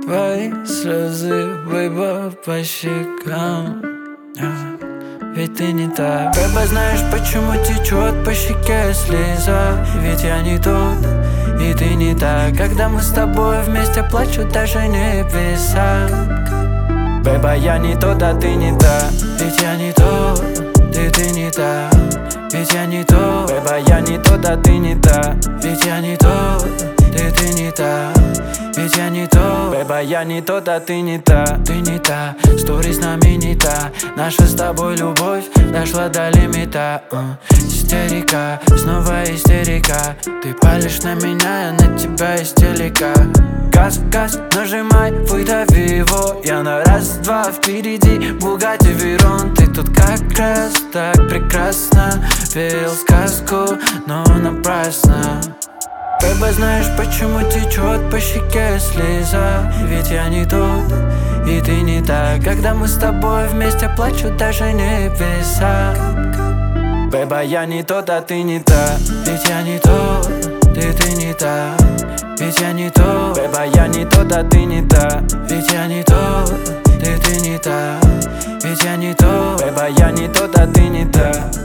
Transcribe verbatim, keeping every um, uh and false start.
Твои слезы, бэйба, по щекам, а, ведь ты не та. Бэйба, знаешь, почему течет по щеке слеза? Ведь я не тот, и ты не та. Когда мы с тобой вместе, плачут даже небеса. Бэйба, я не тот, а ты не та. Ведь я не тот, и ты не та. Ведь я не тот, бэйба, я не тот, а ты не та. Ведь я не тот, и ты не та. Ведь я не тот, бэйба, я не тот, а ты не та. Ты не та, стори знаменита. Наша с тобой любовь дошла до лимита. uh. Истерика, снова истерика. Ты палишь на меня, я на тебя истерика. Газ, газ, нажимай, выдави его. Я на раз-два впереди, Бугатти Верон. Ты тут как раз так прекрасно. Верил в сказку, но напрасно. Бэйба, знаешь, почему течет по щеке слеза? Ведь я не тот, и ты не та. Когда мы с тобой вместе, плачут даже небеса. Бэйба, я не тот, а ты не та. Ведь я не тот, и ты не та. Ведь я не тот, бэйба, я не тот, а ты не та. Ведь я не тот, и ты не та. Ведь я не тот, бэйба, я не тот, а ты не та.